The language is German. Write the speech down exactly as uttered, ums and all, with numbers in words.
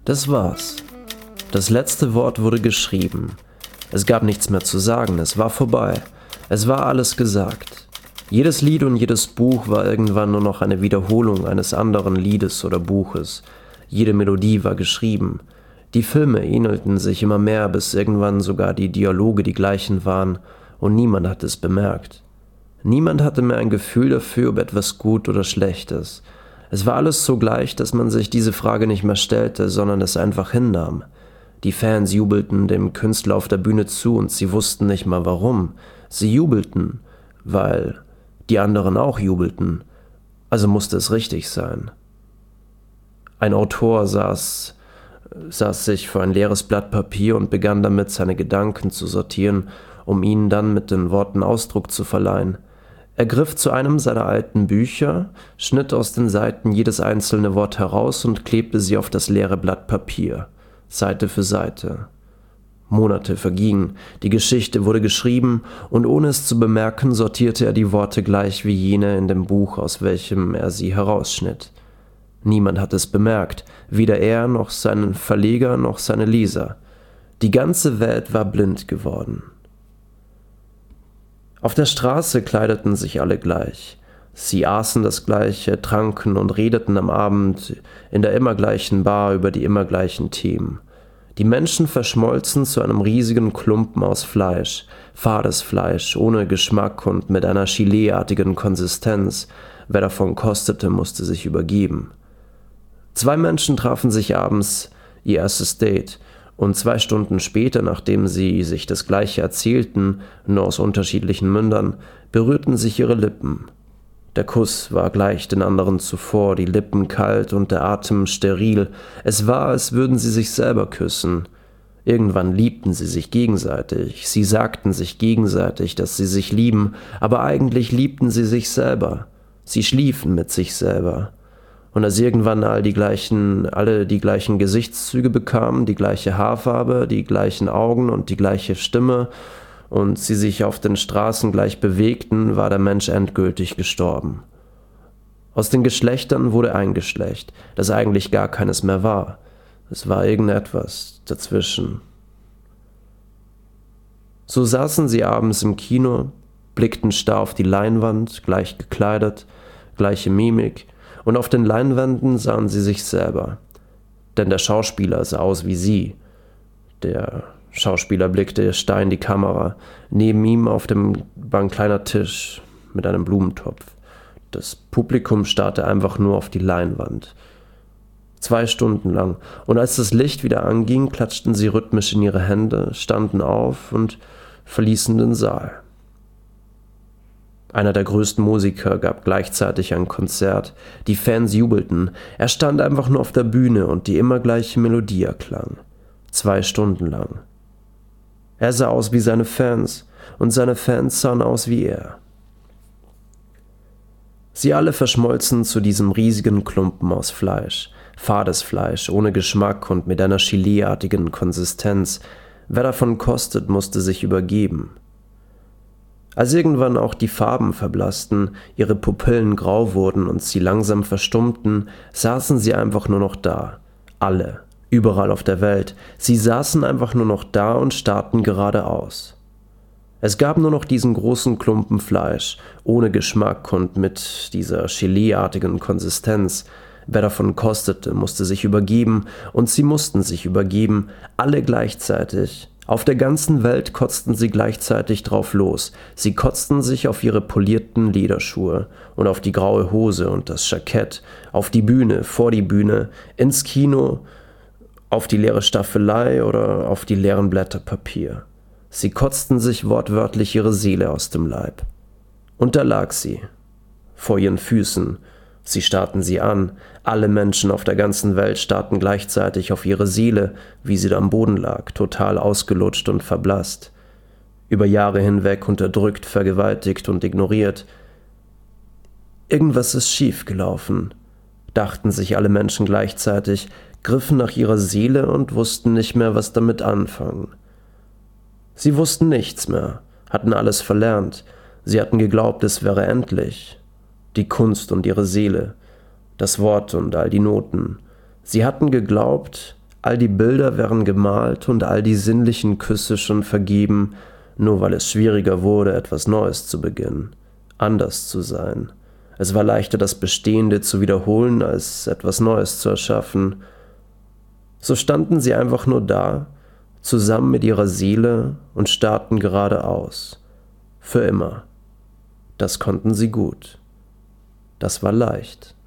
Das war's. Das letzte Wort wurde geschrieben. Es gab nichts mehr zu sagen, es war vorbei. Es war alles gesagt. Jedes Lied und jedes Buch war irgendwann nur noch eine Wiederholung eines anderen Liedes oder Buches. Jede Melodie war geschrieben. Die Filme ähnelten sich immer mehr, bis irgendwann sogar die Dialoge die gleichen waren und niemand hat es bemerkt. Niemand hatte mehr ein Gefühl dafür, ob etwas gut oder schlecht ist. Es war alles so gleich, dass man sich diese Frage nicht mehr stellte, sondern es einfach hinnahm. Die Fans jubelten dem Künstler auf der Bühne zu und sie wussten nicht mal warum. Sie jubelten, weil die anderen auch jubelten. Also musste es richtig sein. Ein Autor saß, saß sich vor ein leeres Blatt Papier und begann damit, seine Gedanken zu sortieren, um ihnen dann mit den Worten Ausdruck zu verleihen. Er griff zu einem seiner alten Bücher, schnitt aus den Seiten jedes einzelne Wort heraus und klebte sie auf das leere Blatt Papier, Seite für Seite. Monate vergingen, die Geschichte wurde geschrieben und ohne es zu bemerken, sortierte er die Worte gleich wie jene in dem Buch, aus welchem er sie herausschnitt. Niemand hat es bemerkt, weder er noch seinen Verleger noch seine Leser. Die ganze Welt war blind geworden. Auf der Straße kleideten sich alle gleich. Sie aßen das Gleiche, tranken und redeten am Abend in der immer gleichen Bar über die immer gleichen Themen. Die Menschen verschmolzen zu einem riesigen Klumpen aus Fleisch, fades Fleisch, ohne Geschmack und mit einer Gelee-artigen Konsistenz. Wer davon kostete, musste sich übergeben. Zwei Menschen trafen sich abends, ihr erstes Date, und zwei Stunden später, nachdem sie sich das Gleiche erzählten, nur aus unterschiedlichen Mündern, berührten sich ihre Lippen. Der Kuss war gleich den anderen zuvor, die Lippen kalt und der Atem steril. Es war, als würden sie sich selber küssen. Irgendwann liebten sie sich gegenseitig. Sie sagten sich gegenseitig, dass sie sich lieben, aber eigentlich liebten sie sich selber. Sie schliefen mit sich selber. Und als irgendwann all die gleichen, alle die gleichen Gesichtszüge bekamen, die gleiche Haarfarbe, die gleichen Augen und die gleiche Stimme und sie sich auf den Straßen gleich bewegten, war der Mensch endgültig gestorben. Aus den Geschlechtern wurde ein Geschlecht, das eigentlich gar keines mehr war. Es war irgendetwas dazwischen. So saßen sie abends im Kino, blickten starr auf die Leinwand, gleich gekleidet, gleiche Mimik, und auf den Leinwänden sahen sie sich selber. Denn der Schauspieler sah aus wie sie. Der Schauspieler blickte starr in die Kamera. Neben ihm auf dem war ein kleiner Tisch mit einem Blumentopf. Das Publikum starrte einfach nur auf die Leinwand. Zwei Stunden lang. Und als das Licht wieder anging, klatschten sie rhythmisch in ihre Hände, standen auf und verließen den Saal. Einer der größten Musiker gab gleichzeitig ein Konzert. Die Fans jubelten. Er stand einfach nur auf der Bühne und die immer gleiche Melodie erklang. Zwei Stunden lang. Er sah aus wie seine Fans und seine Fans sahen aus wie er. Sie alle verschmolzen zu diesem riesigen Klumpen aus Fleisch. Fades Fleisch, ohne Geschmack und mit einer Gelee-artigen Konsistenz. Wer davon kostet, musste sich übergeben. Als irgendwann auch die Farben verblassten, ihre Pupillen grau wurden und sie langsam verstummten, saßen sie einfach nur noch da. Alle, überall auf der Welt. Sie saßen einfach nur noch da und starrten geradeaus. Es gab nur noch diesen großen Klumpen Fleisch, ohne Geschmack und mit dieser Gelee-artigen Konsistenz. Wer davon kostete, musste sich übergeben, und sie mussten sich übergeben, alle gleichzeitig. Auf der ganzen Welt kotzten sie gleichzeitig drauf los. Sie kotzten sich auf ihre polierten Lederschuhe und auf die graue Hose und das Jackett, auf die Bühne, vor die Bühne, ins Kino, auf die leere Staffelei oder auf die leeren Blätter Papier. Sie kotzten sich wortwörtlich ihre Seele aus dem Leib. Und da lag sie, vor ihren Füßen. Sie starrten sie an. Alle Menschen auf der ganzen Welt starrten gleichzeitig auf ihre Seele, wie sie da am Boden lag, total ausgelutscht und verblasst. Über Jahre hinweg unterdrückt, vergewaltigt und ignoriert. Irgendwas ist schief gelaufen, dachten sich alle Menschen gleichzeitig, griffen nach ihrer Seele und wussten nicht mehr, was damit anfangen. Sie wussten nichts mehr, hatten alles verlernt. Sie hatten geglaubt, es wäre endlich. Die Kunst und ihre Seele, das Wort und all die Noten. Sie hatten geglaubt, All die Bilder wären gemalt und all die sinnlichen Küsse schon vergeben, nur weil es schwieriger wurde, etwas Neues zu beginnen, anders zu sein. Es war leichter, das Bestehende zu wiederholen, als etwas Neues zu erschaffen. So standen sie einfach nur da, zusammen mit ihrer Seele und starrten geradeaus. Für immer. Das konnten sie gut. Das war leicht.